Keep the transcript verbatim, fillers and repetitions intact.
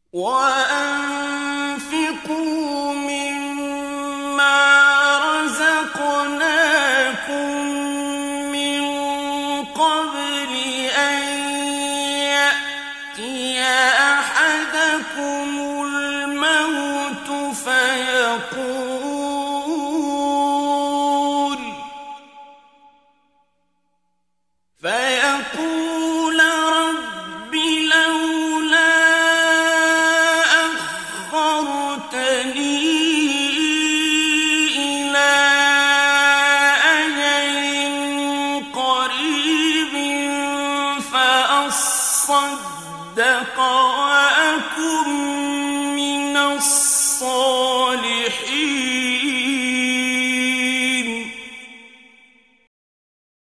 وَأَنفِقُوا مِمَّا رَزَقْنَاكُم مِّن قَبْلِ أَن يَأْتِيَ أَحَدَكُمُ الْمَوْتُ فَيَقُولَ فَيَقُولَ رَبِّ لَوْلَا أَخَّرْتَنِي إِلَىٰ أَجَلٍ قَرِيبٍ فَأَصَّدَّقَ وَأَكُن مِّنَ الصَّالِحِينَ